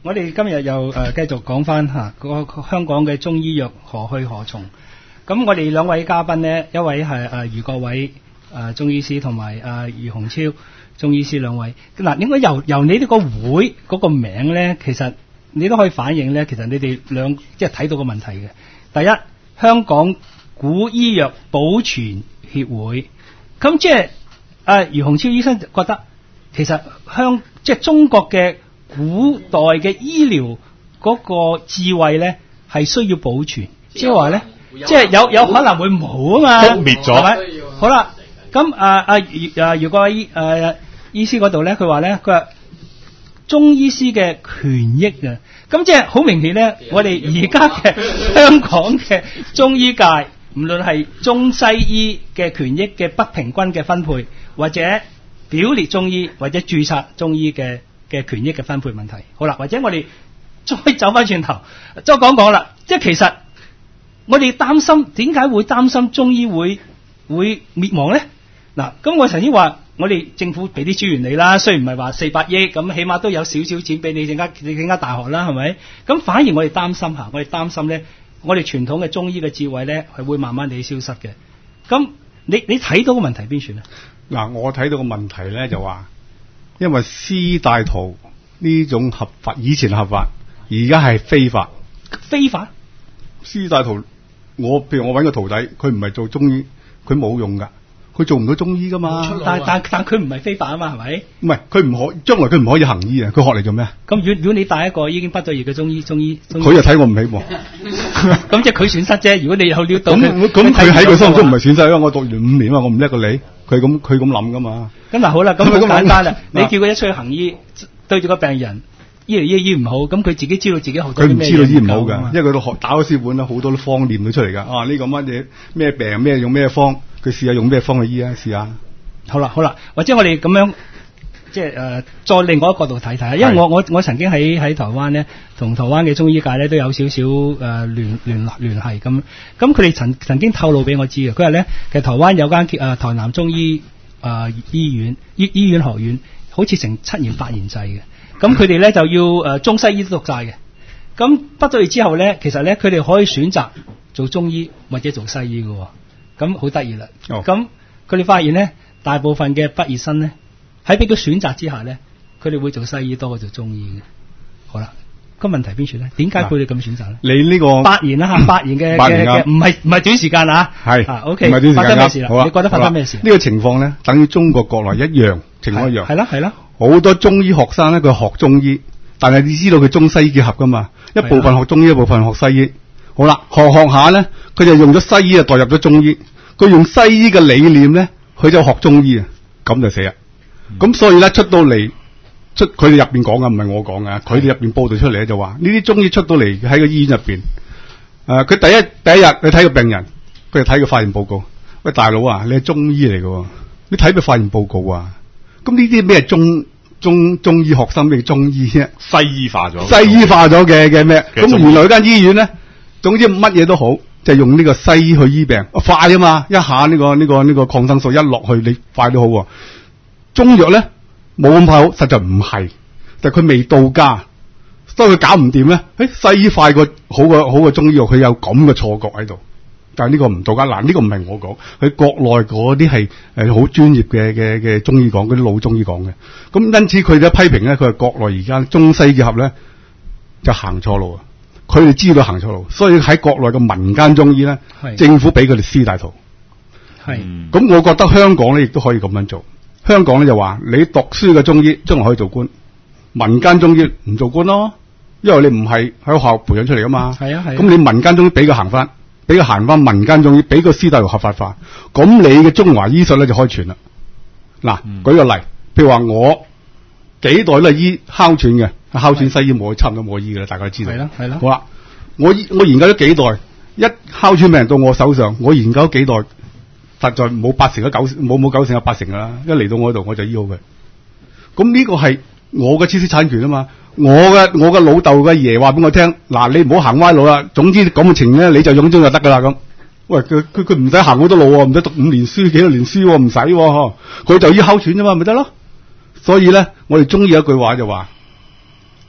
我哋今日又繼續講翻個香港嘅中醫藥何去何從。咁我哋兩位嘉賓呢，一位係余國偉中醫師，同埋余洪超中醫師兩位。嗱，應該由你呢個會嗰個名呢，其實你都可以反映呢，其實你哋即係睇到個問題嘅。第一，香港古醫藥保存協會，咁即係余洪超醫生覺得其實即係中國嘅古代嘅醫療嗰個智慧咧，係需要保存，即係話咧，即係有可能會冇啊嘛， 覆滅咗， 係咪？好啦，咁如果醫師嗰度咧，佢話中醫師嘅權益啊，咁即係好明顯咧，我哋而家嘅香港嘅中醫界，無論係中西醫嘅權益嘅不平均嘅分配，或者表列中醫或者註冊中醫嘅權益嘅分配問題。好啦，或者我哋再走翻轉頭，再講啦，即係其實我哋擔心，點解會擔心中醫會滅亡咧？嗱，咁我曾經話我哋政府俾啲資源你啦，雖然唔係話400億，咁起碼都有少少錢俾你更加大學啦，係咪？咁反而我哋擔心咧，我哋傳統嘅中醫嘅智慧咧係會慢慢地消失嘅。咁你睇到個問題邊處咧？ 嗱，我睇到個問題咧就話，因為師大徒呢種合法，以前合法，而家係非法。 非法？ 師大徒，譬如我搵個徒弟，佢唔係做中醫，佢冇用噶，佢做唔到中醫噶嘛。 但佢唔係非法啊嘛，係咪？ 唔係，佢唔可，將來佢唔可以行醫啊！佢學嚟做咩？ 咁如果你帶一個已經畢咗業嘅中醫， 佢又睇我唔起喎。 咁即係佢損失啫。如果你有料到， 咁佢喺佢心目中唔係損失，因為我讀完5年啊，我唔叻過你。佢咁諗噶嘛。 咁嗱，好啦，咁好簡單啦。你叫佢一出去行醫，對住個病人，醫唔好，咁佢自己知道自己學咗啲咩嘢。佢唔知道醫唔好㗎，因為佢都打咗書本啦，好多啲方念到出嚟㗎。啊，呢個乜嘢咩病咩用咩方，佢試下用咩方去醫啊？試下。好啦， 或者我哋咁樣即係再另外一個角度睇睇，因為我曾經喺台灣咧，同台灣嘅中醫界咧都有少少聯繫咁佢哋曾經透露俾我知嘅，佢話咧其實台灣有間台南中醫醫院學院，好似成7年8年制嘅，咁佢哋咧就要中西醫都讀晒嘅，咁畢咗業之後咧，其實咧佢哋可以選擇做中醫或者做西醫嘅，咁好得意啦。咁佢哋發現咧，大部分嘅畢業生咧喺俾佢選擇之下咧，佢哋會做西醫多過做中醫嘅。好啦，個問題邊處咧？點解佢哋咁選擇咧？ 你呢個 8年啦嚇，8年嘅唔係短時間啊。 係 OK， 唔係短時間。 發生咩事啦？ 好啦， 你覺得發生咩事？ 呢個情況咧，等於中國國內一樣情況一樣。 係啦。 好多中醫學生咧，佢學中醫，但係你知道佢中西醫結合噶嘛？一部分學中醫，一部分學西醫。好啦，學下咧，佢就用咗西醫啊，代入咗中醫。佢用西醫嘅理念咧，佢就學中醫啊，咁就死啦。咁所以咧，出到嚟佢哋入邊講嘅，唔係我講嘅，佢哋入邊報道出嚟咧就話呢啲中醫出到嚟喺個醫院入邊，佢第一日你睇個病人，佢就睇個化驗報告。喂，大佬啊，你係中醫嚟嘅，你睇個化驗報告啊？咁呢啲咩中醫學生咩中醫啫？ 西醫化咗嘅咩？咁原來間醫院咧，總之乜嘢都好，就係用呢個西醫去醫病，快啊嘛！一下呢個抗生素一落去，你快都好。中藥咧冇咁快好，實在唔係，但係佢未到家，所以佢搞唔掂咧。西醫快過好過中醫藥，佢有咁嘅錯覺喺度。但係呢個唔到家，嗱，呢個唔係我講，佢國內嗰啲係好專業嘅中醫講，嗰啲老中醫講嘅。咁因此佢哋批評咧，佢係國內而家中西結合咧就行錯路啊！佢哋知道行錯路，所以喺國內嘅民間中醫咧，政府俾佢哋師大徒。咁我覺得香港咧亦都可以咁樣做。香港咧就話你讀書嘅中醫將來可以做官，民間中醫唔做官咯，因為你唔係喺學校培養出嚟噶嘛。咁你民間中醫俾佢行翻民間中醫，俾個師大徒合法化，咁你嘅中華醫術咧就可以傳啦。嗱，舉個例，譬如話我幾代都係醫哮喘嘅，哮喘西醫冇差唔多冇醫嘅啦，大家都知道。 係啦。 好啦，我研究咗幾代，一哮喘病人到我手上，我研究咗幾代，實在冇8成冇9成有8成噶啦，一嚟到我度我就醫好佢。咁呢個係我嘅知識產權啊嘛。我嘅老豆嘅爺話俾我聽，嗱，你唔好行歪路啦。總之咁嘅情咧，你就用中就得噶啦咁。喂，佢唔使行好多路喎，唔使讀5年書幾多年書喎，唔使喎，佢就醫哮喘啫嘛，咪得咯。所以咧，我哋中醫有一句話就話，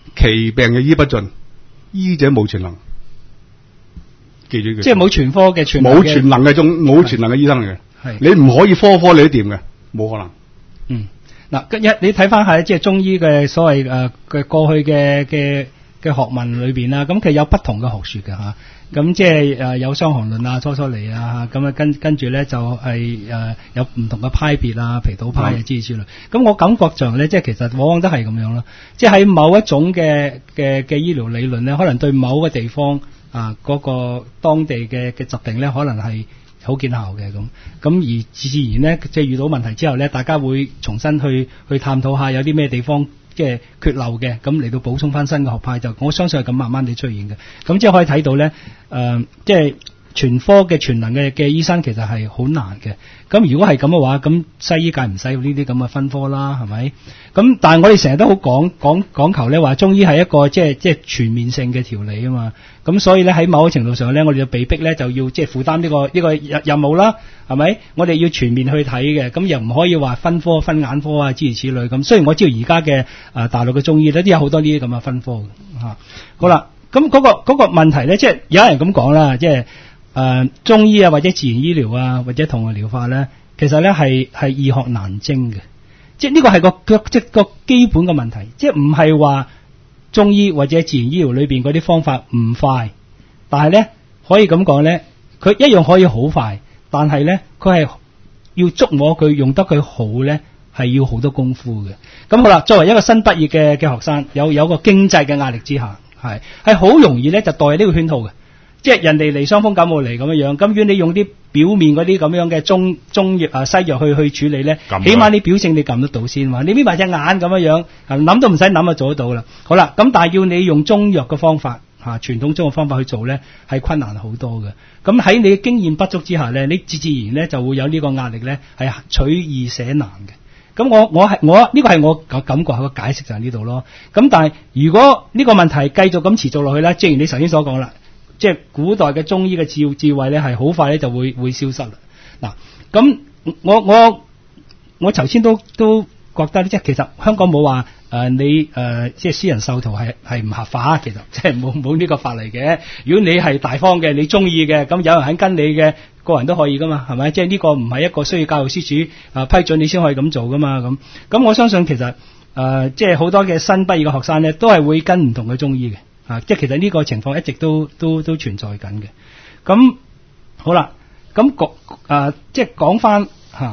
其病嘅醫不盡，醫者冇全能。記住佢， 即係冇全科嘅冇全能嘅醫生嚟嘅。係你唔可以科科你都掂嘅，冇可能。 嗱，你睇翻下即係中醫嘅所謂嘅過去嘅學問裏邊啦，咁其實有不同嘅學說嘅吓，咁即係有傷寒論啊、初嚟啊，咁啊跟住咧就係有唔同嘅派別啊、皮土派啊之類。咁我感覺上咧，即係其實往往都係咁樣咯，即係喺某一種嘅醫療理論咧，可能對某個地方嗰個當地嘅疾病咧，可能係好見效嘅咁而自然咧，即係遇到問題之後咧，大家會重新去探討下有啲咩地方即係缺漏嘅，咁嚟到補充翻新嘅學派，就我相信係咁慢慢地出現嘅。咁即係可以睇到咧，即係全科嘅全能嘅醫生其實係好難嘅。咁如果係咁嘅話，咁西醫界唔使要呢啲咁嘅分科啦，係咪？咁但係我哋成日都好講求咧，話中醫係一個即係全面性嘅調理啊嘛。咁所以咧喺某個程度上咧，我哋就被逼咧就要即係負擔呢個任務啦，係咪？我哋要全面去睇嘅，咁又唔可以話分科分眼科啊諸如此類咁。雖然我知道而家嘅大陸嘅中醫咧都有好多呢啲咁嘅分科嘅嚇。好啦，咁嗰個問題咧，即係有人咁講啦，即係中醫啊或者自然醫療啊或者同類療法咧，其實咧係易學難精嘅，即係呢個係個基本嘅問題，即係唔係話中醫或者自然醫療裏邊嗰啲方法唔快，但係咧可以咁講咧，佢一樣可以好快，但係咧佢係要捉摸佢用得佢好咧，係要好多功夫嘅。咁好啦，作為一個新畢業嘅學生，有個經濟嘅壓力之下，係好容易咧就墮入呢個圈套嘅。即係人哋嚟傷風感冒嚟咁樣，咁如果你用啲表面嗰啲咁樣嘅中藥西藥去處理咧，起碼你表性你撳得到先嘛。你眯埋隻眼咁樣，諗都唔使諗就做得到啦。好啦，咁但係要你用中藥嘅方法傳統中藥方法去做咧，係困難好多嘅。咁喺你經驗不足之下咧，你自然咧就會有呢個壓力咧，係取易捨難嘅。咁我呢個係我感覺個解釋就係呢度咯。咁但係如果呢個問題繼續咁持續落去咧，正如你頭先所講啦。即係古代嘅中醫嘅智慧咧，係好快咧就會消失啦。嗱，咁我頭先都覺得即係其實香港冇話你即係私人授徒係唔合法，其實即係冇呢個法例嘅。如果你係大方嘅，你中意嘅，咁有人肯跟你嘅，個人都可以噶嘛，係咪？即係呢個唔係一個需要教育司署批准你先可以咁做噶嘛。咁我相信其實即係好多嘅新畢業嘅學生咧，都係會跟唔同嘅中醫嘅。即係其實呢個情況一直都存在緊嘅。咁好啦，咁即係講翻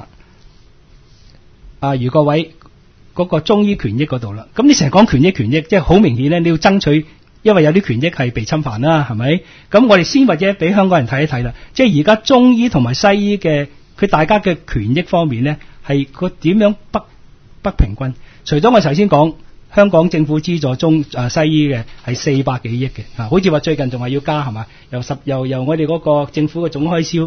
余國偉嗰個中醫權益嗰度啦。咁你成日講權益，即係好明顯咧，你要爭取，因為有啲權益係被侵犯啦，係咪？咁我哋先或者俾香港人睇一睇啦。即係而家中醫同埋西醫嘅佢大家嘅權益方面咧，係個點樣不平均？除咗我頭先講。香港政府資助西醫嘅係400幾億嘅，好似話最近仲係要加係嘛？由我哋嗰個政府嘅總開銷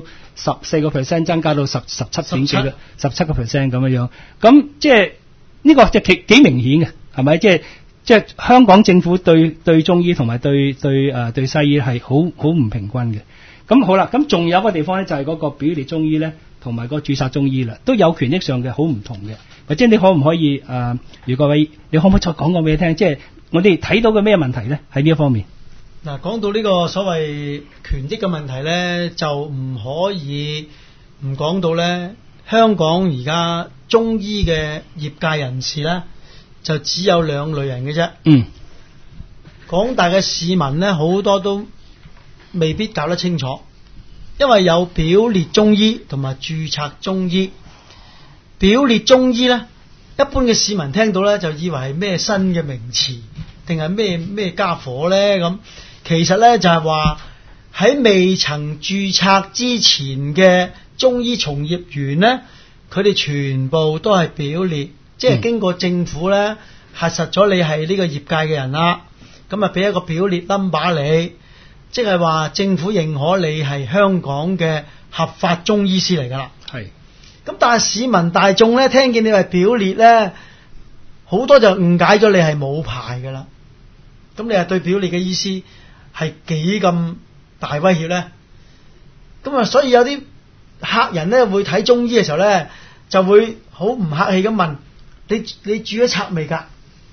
14% 增加到17.幾啦，17% 咁樣。咁即係呢個即係幾明顯嘅，係咪？即係香港政府對中醫同埋對西醫係好唔平均嘅。咁好啦，咁仲有一個地方咧，就係嗰個表列中醫咧，同埋個註冊中醫啦，都有權益上嘅好唔同嘅。或者你可唔可以余國偉，你可唔可以再講俾你聽？即係我哋睇到嘅咩問題咧？喺呢一方面。 嗱，講到呢個所謂權益嘅問題咧，就唔可以唔講到咧。香港而家中醫嘅業界人士咧，就只有2類人嘅啫。廣大嘅市民咧，好多都未必搞得清楚，因為有表列中醫同埋註冊中醫。表列中醫咧，一般嘅市民聽到咧就以為係咩新嘅名詞，定係咩家伙咧咁。其實咧就係話喺未曾註冊之前嘅中醫從業員咧，佢哋全部都係表列，即係經過政府咧核實咗你係呢個業界嘅人啦，咁啊俾一個表列 number 你，即係話政府認可你係香港嘅合法中醫師嚟噶啦。係。咁但係市民大眾咧，聽見你係表列咧，好多就誤解咗你係冇牌噶啦。咁你係對表列嘅醫師係幾咁大威脅咧？咁啊，所以有啲客人咧會睇中醫嘅時候咧，就會好唔客氣咁問你註咗冊未㗎？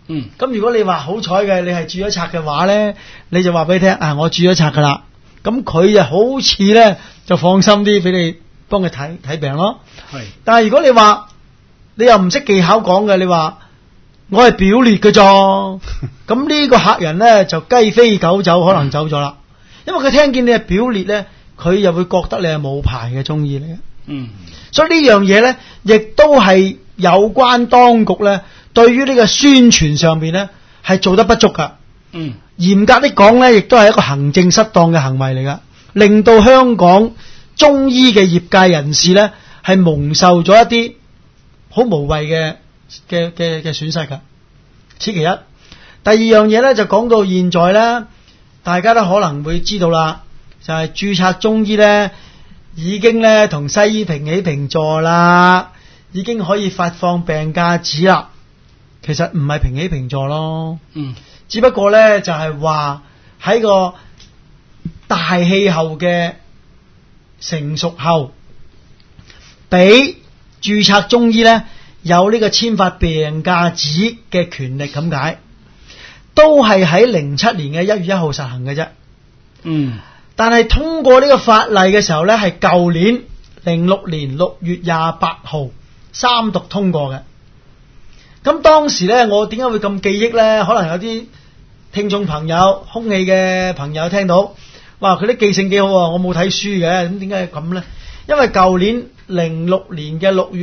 咁如果你話好彩嘅，你係註咗冊嘅話咧，你就話俾佢聽啊，我註咗冊噶啦。咁佢就好似咧就放心啲，俾你幫佢睇病咯。 係。 但係如果你話你又唔識技巧講嘅，你話我係表列嘅啫，咁呢個客人咧就雞飛狗走，可能走咗啦。因為佢聽見你係表列咧，佢又會覺得你係冇牌嘅中醫嚟嘅。所以呢樣嘢咧，亦都係有關當局咧，對於呢個宣傳上邊咧係做得不足噶。嚴格啲講咧，亦都係一個行政失當嘅行為嚟噶，令到香港中醫嘅業界人士咧係蒙受咗一啲好無謂嘅損失噶。此其一。第二樣嘢咧就講到現在咧，大家都可能會知道啦，就係註冊中醫咧已經咧同西醫平起平坐啦，已經可以發放病假紙啦。其實唔係平起平坐咯，只不過咧就係話喺個大氣候嘅成熟後，俾註冊中醫咧有呢個簽發病假紙嘅權力咁解，都係喺07年嘅1月1號實行嘅啫。但係通過呢個法例嘅時候咧，係舊年06年6月28號三讀通過嘅。咁當時咧，我點解會咁記憶咧？可能有啲聽眾朋友、空氣嘅朋友聽到，哇！佢啲記性幾好啊！我冇睇書嘅，咁點解咁咧？因為舊年06年嘅6月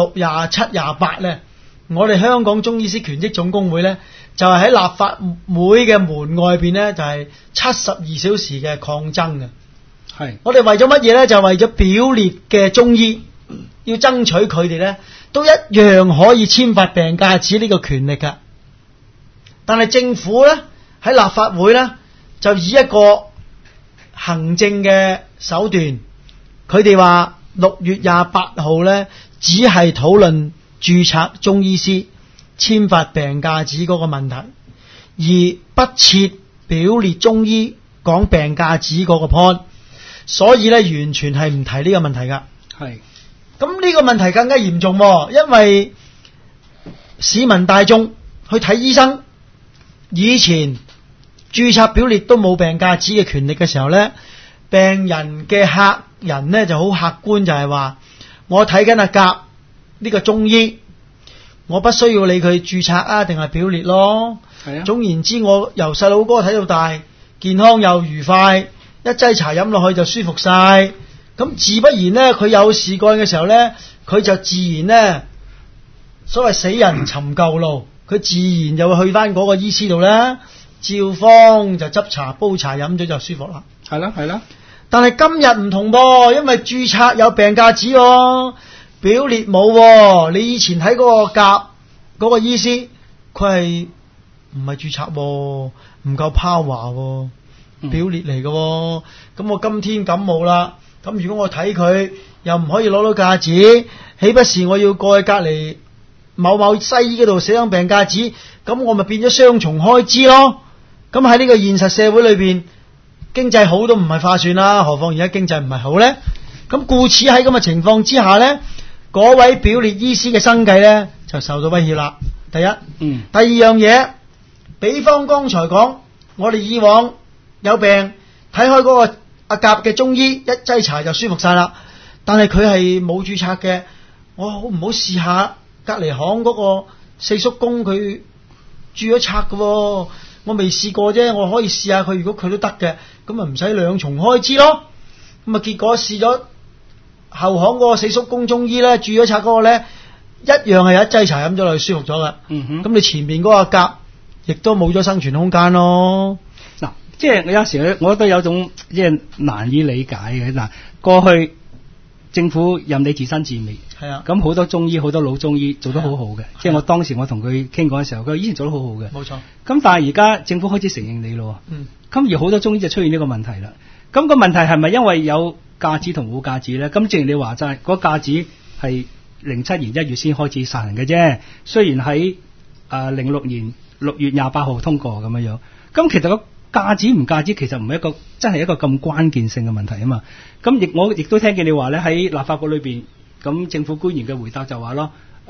26、27、28咧，我哋香港中醫師權益總工會咧，就係喺立法會嘅門外邊咧，就係72小時嘅抗爭嘅。係我哋為咗乜嘢咧？就係為咗表列嘅中醫，要爭取佢哋咧都一樣可以簽發病假紙呢個權力㗎。但係政府咧喺立法會咧就以一個行政嘅手段，佢哋話6月28號咧只係討論註冊中醫師簽發病假紙嗰個問題，而不設表列中醫講病假紙嗰個 point， 所以咧完全係唔提呢個問題㗎。係。咁呢個問題更加嚴重，因為市民大眾去睇醫生，以前註冊表列都冇病假紙嘅權力嘅時候咧，病人嘅客人咧就好客觀，就係話我睇緊阿甲呢個中醫，我不需要理佢註冊啊定係表列咯。係啊。總言之，我由細佬哥睇到大，健康又愉快，一劑茶飲落去就舒服晒。咁自不然咧，佢有事幹嘅時候咧，佢就自然咧，所謂死人尋舊路，佢自然就會去翻嗰個醫師度咧，照方就執茶煲茶飲咗就舒服啦。係啦，係啦。但係今日唔同噃，因為註冊有病假紙喎，表列冇喎。你以前睇嗰個甲嗰個醫師，佢係唔係註冊喎，唔夠 power 喎，表列嚟嘅喎。咁我今天感冒啦。咁如果我睇佢又唔可以攞到假紙，豈不是我要過去隔離某某西醫嗰度寫張病假紙？咁我咪變咗雙重開支咯。咁喺呢個現實社會裏邊，經濟好都唔係化算啦，何況而家經濟唔係好咧？咁故此喺咁嘅情況之下咧，嗰位表列醫師嘅生計咧就受到威脅啦。第一，第二樣嘢，比方剛才講，我哋以往有病睇開嗰個阿甲嘅中醫，一劑茶就舒服晒啦。但係佢係冇註冊嘅，我好唔好試下隔離行嗰個四叔公佢註咗冊嘅？我未試過啫，我可以試下佢，如果佢都得嘅，咁咪唔使兩重開支咯。咁啊，結果試咗後行嗰個四叔公中醫咧，註咗冊嗰個咧，一樣係有一劑茶飲咗落去舒服咗噶。咁你前面嗰個阿甲亦都冇咗生存空間咯。 即係我有時我都有種即係難以理解嘅。嗱，過去政府任你自生自滅，係啊，咁好多中醫好多老中醫做得好好嘅，即係我當時我同佢傾過嘅時候，佢依然做得好好嘅，冇錯。咁但係而家政府開始承認你咯，咁而好多中醫就出現呢個問題啦。咁個問題係咪因為有假紙同冇假紙咧？咁正如你話齋，嗰假紙係07年1月先開始實行嘅啫，雖然喺06年6月28號通過咁樣樣，咁其實假紙唔假紙其實唔係一個真係一個咁關鍵性嘅問題啊嘛。咁我亦都聽見你話咧，喺立法局裏邊，咁政府官員嘅回答就話咯，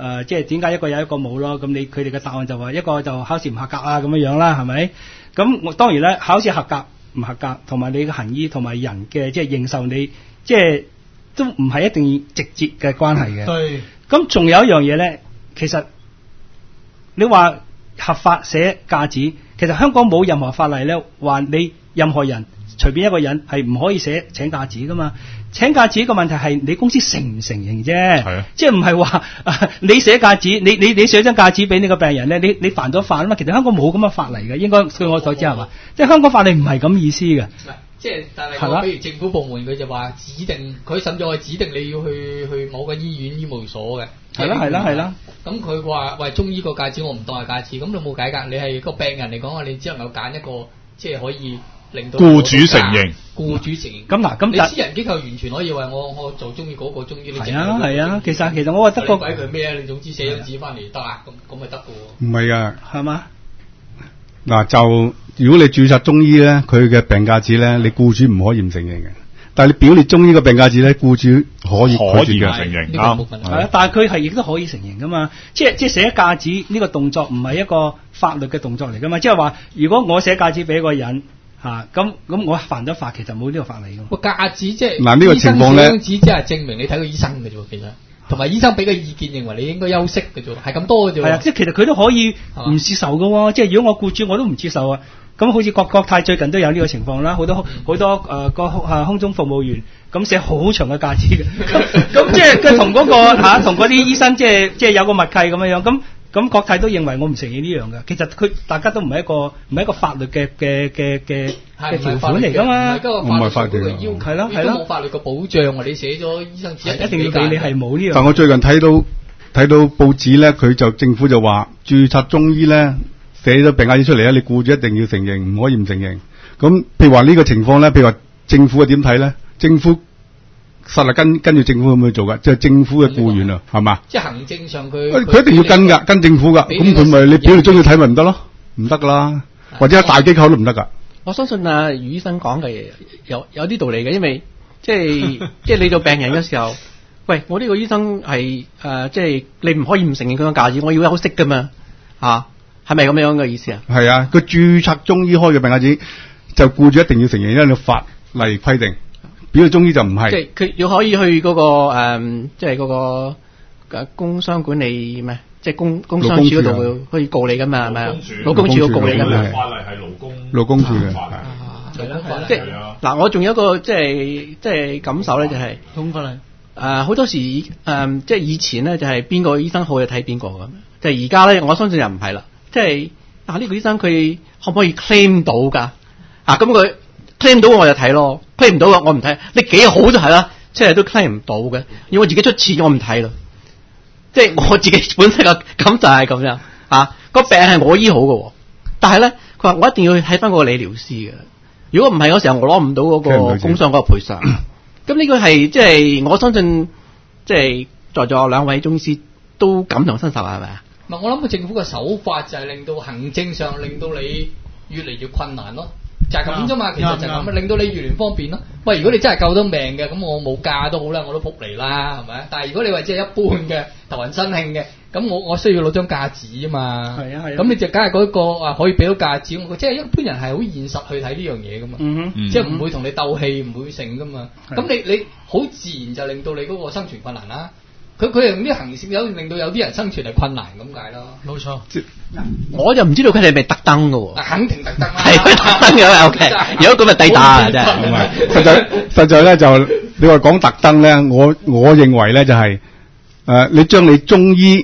即係點解一個有一個冇咯？咁佢哋嘅答案就話一個就考試唔合格啊咁樣啦，係咪？咁我當然咧，考試合格唔合格，同埋你嘅行醫同埋人嘅即係認受你，即係都唔係一定直接嘅關係嘅。 對。 咁仲有一樣嘢咧，其實你話合法寫假紙，其實香港冇任何法例咧話你任何人隨便一個人係唔可以寫請假紙噶嘛。請假紙個問題係你公司承唔承認啫， 係啊， 即係唔係話你寫假紙，你寫張假紙俾你個病人咧，你犯咗法啊嘛。其實香港冇咁嘅法例嘅，應該據我所知係嘛？即係香港法例唔係咁意思嘅。 即係但係比如政府部門佢就話指定，佢甚至係指定你要去某個醫院醫務所嘅。 係啦。 咁佢話喂，中醫個假紙我唔當係假紙，咁你冇計㗎。你係個病人嚟講，你只能夠揀一個即係可以令到僱主承認。 僱主承認。 咁嗱，咁你私人機構完全可以話我做中醫嗰個中醫。 係啊，其實我覺得鬼佢咩？你總之寫張紙翻嚟得啦，咁咪得㗎喎。 唔係㗎， 係嘛？ 嗱，就如果你註冊中醫咧，佢嘅病假紙咧，你僱主唔可以唔承認嘅。但係你表列中醫嘅病假紙咧，僱主可以拒絕嘅。 承認係啊，但係佢係亦都可以承認噶嘛。即係寫假紙呢個動作唔係一個法律嘅動作嚟噶嘛。即係話，如果我寫假紙俾一個人嚇，咁我犯咗法，其實冇呢個法例噶嘛。 個假紙即係嗱呢個情況咧， 張紙即係證明你睇過醫生嘅啫喎，其實。同埋醫生俾個意見，認為你應該休息嘅啫，係咁多嘅啫。 係啊，即係其實佢都可以唔接受嘅喎。即係如果我僱主我都唔接受啊，咁好似國泰最近都有呢個情況啦，好多空中服務員咁寫好長嘅假紙嘅，咁即係同嗰個同嗰啲醫生即係有個默契咁樣。咁國泰都認為我唔承認呢樣嘅。其實大家都唔係一個法律嘅條款嚟㗎嘛， 唔係法律嘅要求， 係咯， 冇法律嘅保障啊！你寫咗醫生紙一定要俾你係冇呢樣。 但我最近睇到報紙咧，政府就話註冊中醫咧寫咗病假紙出嚟咧，你僱主一定要承認，唔可以唔承認。咁譬如話呢個情況咧，譬如話政府係點睇咧？政府實係跟住政府咁去做㗎，即係政府嘅僱員啊，係嘛？ 即係行政上佢一定要跟㗎，跟政府㗎。咁佢咪你表列中醫睇咪唔得咯？唔得㗎啦，或者大機構都唔得㗎。 我相信余醫生講嘅有啲道理嘅，因為即係你做病人嘅時候，喂，我呢個醫生係即係你唔可以唔承認佢個假紙，我要休息㗎嘛，係咪咁樣嘅意思啊？係啊，佢註冊中醫開嘅病假紙就僱主一定要承認，因為法例規定。表列中醫就唔係， 即係佢要可以去嗰個即係嗰個工商管理咩？即係工商處嗰度可以告你噶嘛？係咪啊？勞工處要告你噶嘛？ 法例係勞工處嘅， 係即係嗱，我仲有一個即係感受咧，就係通法例好多時即係以前咧就係邊個醫生好就睇邊個咁，即係而家咧我相信又唔係啦，即係呢個醫生佢可唔可以 claim 到㗎？咁佢 claim 到我就睇咯，claim 唔到我唔睇。你幾好就係啦，即係都 claim 唔到嘅，要我自己出錢我唔睇啦。即係我自己本身嘅感就係咁樣個病係我醫好嘅，但係咧佢話我一定要睇翻嗰個理療師嘅。如果唔係嗰時候我攞唔到嗰個工傷嗰個賠償。咁呢個係即係我相信即係在座兩位中醫師都感同身受係咪啊？ 唔係，我諗個政府嘅手法就係令到行政上令到你越嚟越困難咯。就係咁啫嘛，其實就係咁，令到你越嚟越方便咯。喂，如果你真係救得命嘅，咁我冇假都好啦，我都撲嚟啦，係咪？但係如果你話即係一般嘅頭暈身慶嘅，咁我需要攞張假紙啊嘛。係啊係。咁你就梗係嗰個可以俾到假紙，即係一般人係好現實去睇呢樣嘢噶嘛。即係唔會同你鬥氣，唔會勝噶嘛。咁你好自然就令到你嗰個生存困難啦。佢係用啲行事令到有啲人生存係困難咁解咯。 冇錯。 我就唔知道佢哋係咪特登㗎喎。 肯定特登啦。 係佢特登嘅 ，OK。如果咁咪抵打啊，真係。 唔係，實在咧就你話講特登咧，我認為咧就係你將你中醫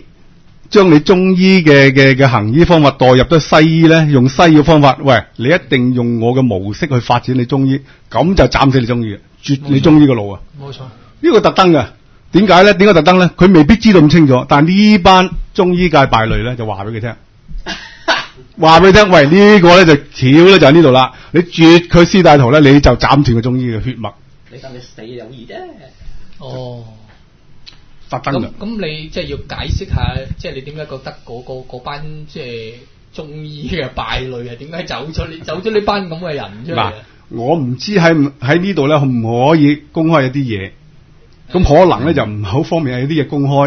嘅行醫方法代入咗西醫咧，用西醫嘅方法，喂，你一定用我嘅模式去發展你中醫，咁就斬死你中醫嘅，絕你中醫嘅路啊！ 冇錯。 呢個特登嘅。點解咧？點解特登咧？佢未必知道咁清楚，但係呢班中醫界敗類咧，就話俾佢聽，話俾佢聽，喂，呢個咧就橋咧就喺呢度啦。你絕佢絲帶圖咧，你就斬斷個中醫嘅血脈。 你等你死有意啫。 哦， 特登嘅。 咁你即係要解釋下，即係你點解覺得嗰班即係中醫嘅敗類係點解走咗呢班咁嘅人出嚟？ 嗱，我唔知喺呢度咧，可唔可以公開一啲嘢？咁可能咧就唔好方便有啲嘢公開，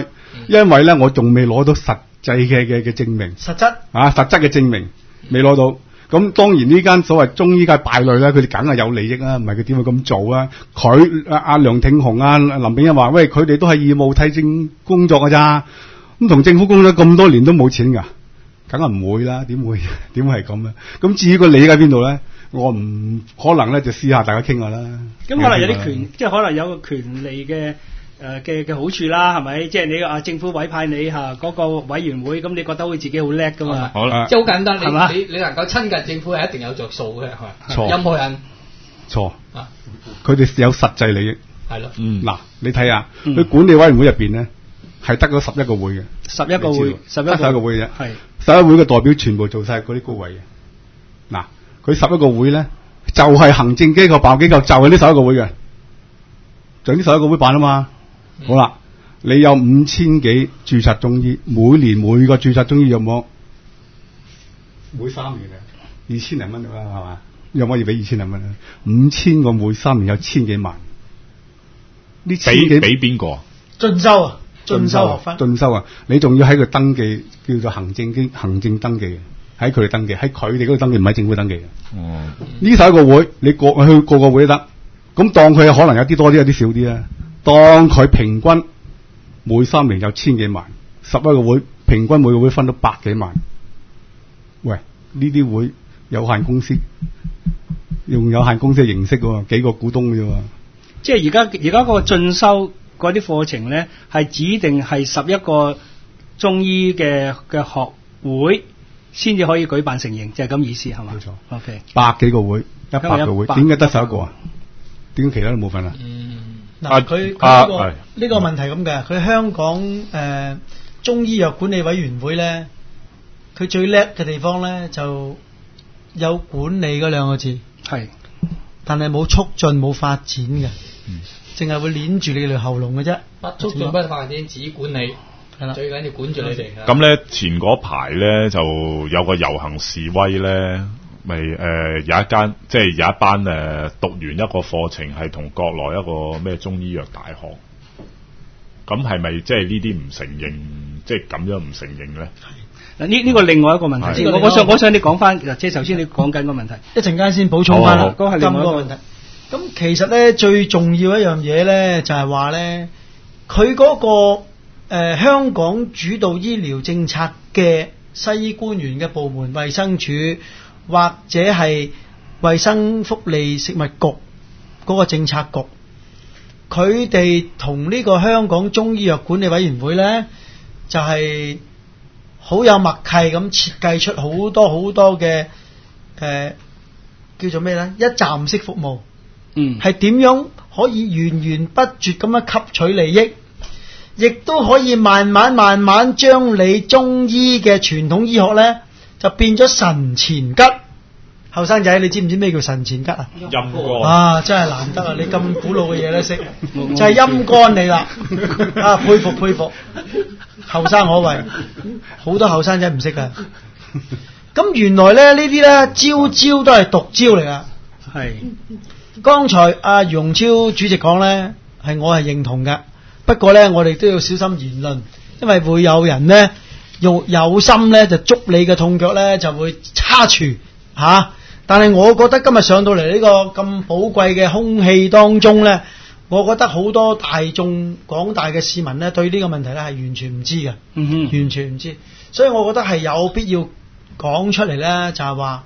因為咧我仲未攞到實際嘅證明， 實質實質嘅證明未攞到。咁當然呢間所謂中醫界敗類咧，佢哋梗係有利益啦，唔係佢點會咁做啊？佢阿梁挺雄林炳恩話：喂，佢哋都係義務替政工作㗎咋，咁同政府工作咁多年都冇錢㗎，梗係唔會啦，點會係咁啊？咁至於個利益喺邊度咧？我唔可能咧就私下大家傾下啦。 咁可能有啲權，即係可能有個權利嘅嘅好處啦，係咪？即係你政府委派你嗰個委員會，咁你覺得會自己好叻噶嘛？ 好啦， 即係好簡單， 係嘛？ 你能夠親近政府係一定有着數嘅，係咪？ 錯， 任何人錯，佢哋有實際利益。 係咯， 嗱，你睇下佢管理委員會入邊咧，係得咗11個會嘅 ，11個會 ，11個會啫， 係 11會嘅代表全部做晒嗰啲高位嘅。嗱，佢11個會咧，就係行政機構、辦學機構，就係呢11個會嘅，就呢11個會辦啊嘛。好啦，你有5000幾註冊中醫，每年每個註冊中醫有冇？每3年嘅2000零蚊啦，係嘛？有冇要俾2000零蚊啊？5000個每3年有1000幾萬，呢1000幾俾邊個？ 進修啊，進修學分， 進修啊！你仲要喺佢登記，叫做行政登記嘅，喺佢哋登記，喺佢哋嗰度登記，唔係政府登記嘅。 哦， 呢11個會，你去個會都得，咁當佢可能有啲多啲，有啲少啲啦。當佢平均每3年有1000幾萬，11個會平均每個會分到100幾萬。喂，呢啲會有限公司用有限公司嘅形式喎，幾個股東嘅啫喎。 即係而家個進修嗰啲課程咧，係指定係11個中醫嘅學會先至可以舉辦成型，就係咁意思係嘛？ 冇錯。 OK， 100幾個會，100個會，點解得11個啊？點解其他都冇份啊？ 嗱，佢呢個問題咁嘅，佢香港中醫藥管理委員會咧，佢最叻嘅地方咧就有管理嗰2個字， 係， 但係冇促進冇發展嘅，淨係會捏住你條喉嚨嘅啫。 不促進不發展，只管理係啦，最緊要管住你哋。 咁咧前嗰排咧就有個遊行示威咧。咪有一間即係有一班讀完一個課程係同國內一個咩中醫藥大學，咁係咪即係呢啲唔承認，即係咁樣唔承認咧？ 嗱呢個另外一個問題先，我想你講翻，即係頭先你講緊個問題， 一陣間先補充翻啦。 嗰係另外一個問題。 咁其實咧最重要一樣嘢咧就係話咧，佢嗰個香港主導醫療政策嘅西醫官員嘅部門，衛生署。或者係衛生福利食物局嗰個政策局，佢哋同呢個香港中醫藥管理委員會咧，就係好有默契咁設計出好多好多嘅叫做咩咧？一站式服務，係點樣可以源源不絕咁樣吸取利益，亦都可以慢慢將你中醫嘅傳統醫學咧。就變咗神前吉，後生仔，你知唔知咩叫神前吉啊？ 陰乾啊，真係難得啊！你咁古老嘅嘢都識，就係陰乾你啦！啊，佩服，後生可畏，好多後生仔唔識噶。咁原來咧呢啲咧招都係毒招嚟噶。係，剛才阿容超主席講咧，我係認同嘅。不過咧，我哋都要小心言論，因為會有人咧。有心咧就捉你嘅痛腳咧就會叉除吓，但係我覺得今日上到嚟呢個咁寶貴嘅空氣當中咧，我覺得好多大眾廣大嘅市民咧對呢個問題咧係完全唔知嘅，完全唔知，所以我覺得係有必要講出嚟咧，就係話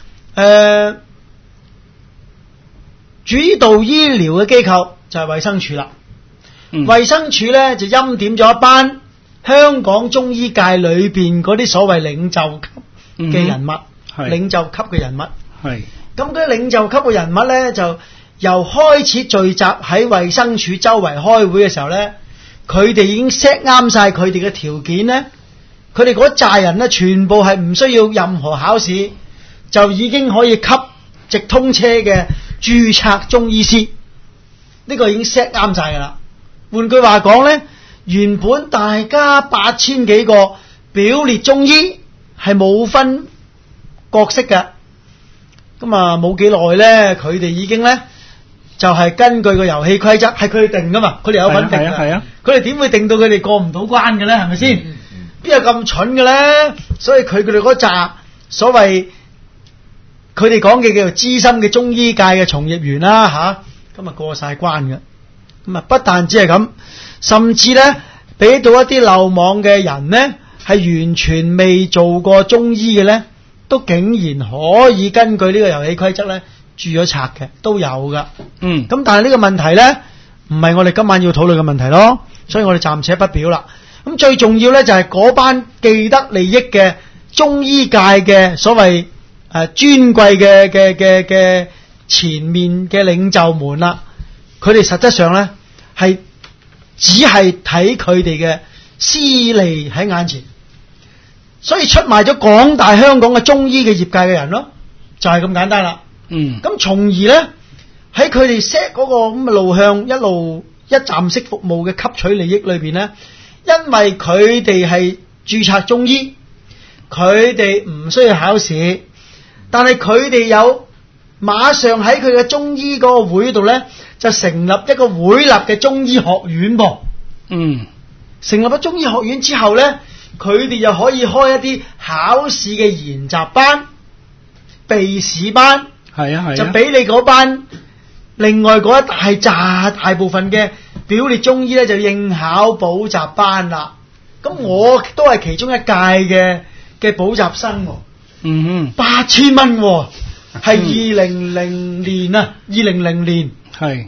主導醫療嘅機構就係衛生署啦，衛生署咧就欽點咗一班。香港中醫界裏邊嗰啲所謂領袖級嘅人物，領袖級嘅人物，係咁嗰啲領袖級嘅人物咧，就由開始聚集喺衛生署周圍開會嘅時候咧，佢哋已經 set 啱晒佢哋嘅條件咧，佢哋嗰扎人咧，全部係唔需要任何考試，就已經可以級直通車嘅註冊中醫師，呢個已經 set 啱晒噶啦。換句話講咧。原本大家8000幾個表列中醫係冇分角色嘅，咁啊冇幾耐咧，佢哋已經咧就係根據個遊戲規則係佢哋定噶嘛，佢哋有份定係啊， 佢哋點會定到佢哋過唔到關嘅咧？係咪先？邊有咁蠢嘅咧？所以佢哋嗰紮所謂佢哋講嘅叫做資深嘅中醫界嘅從業員啦吓，咁啊過晒關嘅。咁啊不但只係咁，甚至咧俾到一啲漏網嘅人咧，係完全未做過中醫嘅咧，都竟然可以根據呢個遊戲規則咧註咗冊嘅，都有噶。咁但係呢個問題咧，唔係我哋今晚要討論嘅問題咯，所以我哋暫且不表啦。咁最重要咧就係嗰班既得利益嘅中醫界嘅所謂尊貴嘅前面嘅領袖們啦，佢哋實質上咧係只係睇佢哋嘅私利喺眼前，所以出賣咗廣大香港嘅中醫嘅業界嘅人咯，就係咁簡單啦。咁從而咧喺佢哋 set 嗰個咁嘅路向，一路一站式服務嘅吸取利益裏邊咧，因為佢哋係註冊中醫，佢哋唔需要考試，但係佢哋有馬上喺佢嘅中醫嗰個會度咧，就成立一個會立嘅中醫學院噃。成立咗中醫學院之後咧，佢哋又可以開一啲考試嘅研習班、備試班，就俾你嗰班另外嗰一大部分嘅表列中醫咧，就應考補習班啦。咁我都係其中一屆嘅補習生，8000蚊，係2000年啊，2000年係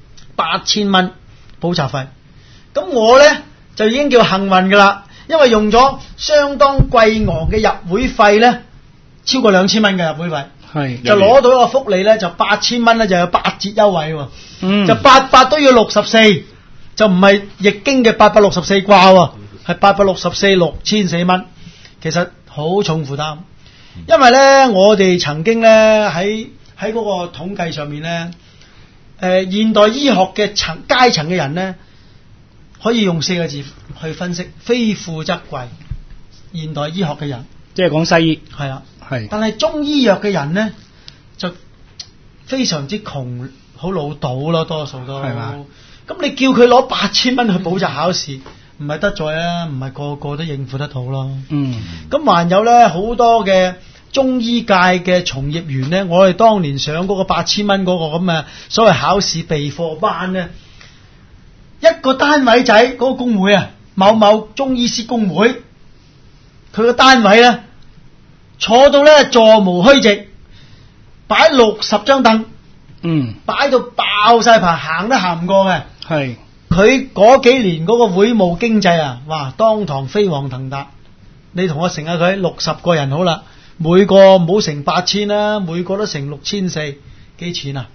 8000蚊補習費。咁我咧就已經叫幸運噶啦，因為用咗相當貴昂嘅入會費咧，超過2000蚊嘅入會費，就攞到一個福利咧，就8000蚊咧就有8折優惠喎，就800都要64，就唔係易經嘅864卦喎，係864，6400蚊，其實好重負擔。因為咧我哋曾經咧喺嗰個統計上面咧，現代醫學嘅階層嘅人咧，可以用4個字去分析，非富則貴。現代醫學嘅人， 即係講西醫， 係啦，係。但係中醫藥嘅人咧，就非常之窮，好老到咯，多數都係嘛。咁你叫佢攞8000蚊去補習考試，唔係得罪啊，唔係個個都應付得到咯。咁還有咧好多嘅中醫界嘅從業員咧，我哋當年上嗰個8000蚊嗰個咁嘅所謂考試備課班咧。一個單位仔嗰個工會啊，某某中醫師工會，佢個單位咧坐到咧座無虛席，擺60張凳，擺到爆晒棚，行都行唔過嘅。係佢嗰幾年嗰個會務經濟啊，哇，當堂飛黃騰達。你同我乘下佢60個人好啦，每個唔好乘8000啦，每個都乘6400，幾錢啊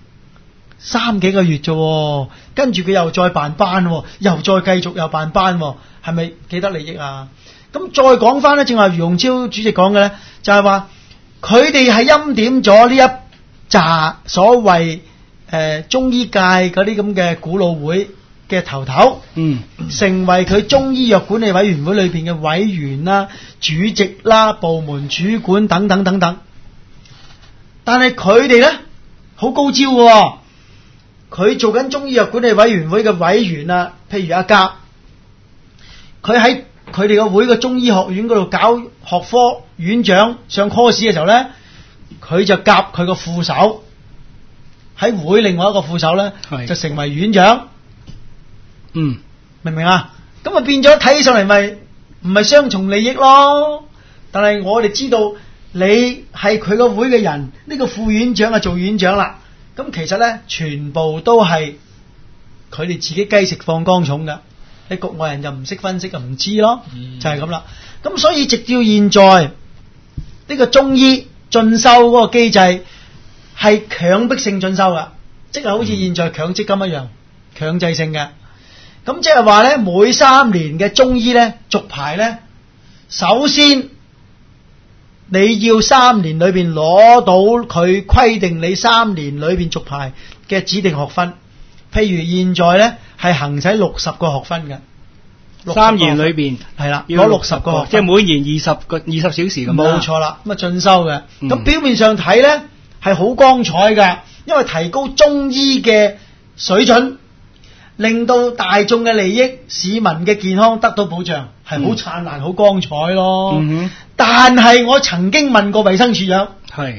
？3幾個月啫，跟住佢又再辦班，又再繼續又辦班，係咪幾得利益啊？咁再講翻咧，正話余洪超主席講嘅咧，就係話佢哋係欽點咗呢一紮所謂中醫界嗰啲咁嘅古老會嘅頭，成為佢中醫藥管理委員會裏邊嘅委員啦、主席啦、部門主管等等等等。但係佢哋咧好高招嘅。佢做緊中醫藥管理委員會嘅委員啊，譬如阿甲，佢喺佢哋個會嘅中醫學院嗰度搞學科院長上 course 嘅時候咧，佢就夾佢個副手喺會另外一個副手咧，就成為院長。明唔明啊？咁啊變咗睇起上嚟咪唔係雙重利益咯？但係我哋知道你係佢個會嘅人，呢個副院長啊做院長啦。咁其實咧，全部都係佢哋自己雞食放光蟲㗎。你局外人就唔識分析，就唔知咯，就係咁啦。咁所以直到現在，呢個中醫進修嗰個機制係強迫性進修㗎，即係好似現在強積金一樣，強制性嘅。咁即係話咧，每3年嘅中醫咧續牌咧，首先你要3年裏邊攞到佢規定你3年裏邊續牌嘅指定學分，譬如現在咧係行使60個學分嘅，3年裏邊係啦，攞60個學分，即係每年20小時咁。冇錯啦，咁啊進修嘅。咁表面上睇咧係好光彩㗎，因為提高中醫嘅水準，令到大眾嘅利益、市民嘅健康得到保障，係好燦爛、好光彩咯。但係我曾經問過衛生署長， 係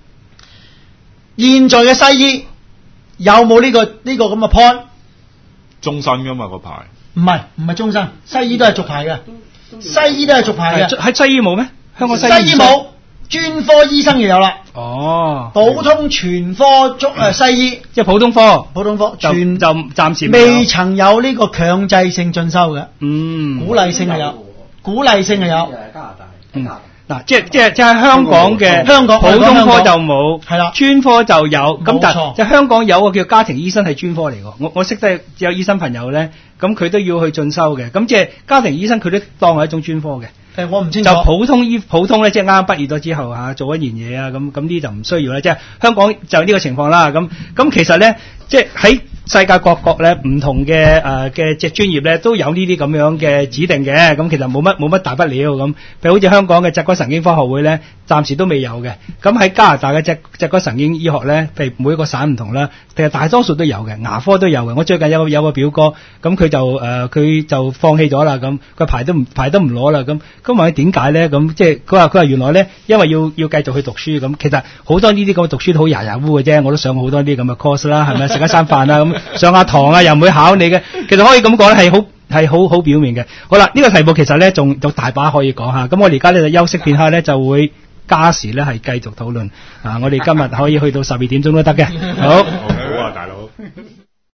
現在嘅西醫有冇呢個咁嘅 point？ 終身噶嘛個牌？ 唔係終身，西醫都係續牌嘅，西醫都係續牌嘅。 喺西醫冇咩？香港西醫冇，專科醫生就有啦。 哦， 普通全科西醫， 即係普通科就暫時未曾有呢個強制性進修嘅。鼓勵性係有。 嗱，即係香港嘅普通科就冇，係啦，專科就有。咁但係就香港有個叫家庭醫生係專科嚟嘅。我識得有醫生朋友咧，咁佢都要去進修嘅。咁即係家庭醫生佢都當係一種專科嘅。 我唔清楚。 就普通咧，即係啱啱畢業咗之後做一年嘢啊，咁啲就唔需要啦。即係香港就呢個情況啦。咁其實咧，即係喺世界各國咧，唔同嘅即係專業咧，都有呢啲咁樣嘅指定嘅。咁其實冇乜大不了咁。譬如好似香港嘅脊骨神經科學會咧，暫時都未有嘅。咁喺加拿大嘅脊骨神經醫學咧，譬如每一個省唔同啦，其實大多數都有嘅，牙科都有嘅。我最近有個表哥，咁佢就放棄咗啦，咁佢牌都唔攞啦，咁問佢點解咧？咁即係佢話原來咧，因為要繼續去讀書咁。其實好多呢啲咁嘅讀書都好牙烏嘅啫，我都上好多啲咁嘅 course 啦，係咪食一餐飯啦咁。上下堂啊，又唔會考你嘅，其實可以咁講咧，係好表面嘅。好啦，呢個題目其實咧仲有大把可以講下。咁我哋而家咧就休息片刻咧，就會加時咧係繼續討論。我哋今日可以去到12點鐘都得嘅。好， 好啊，大佬。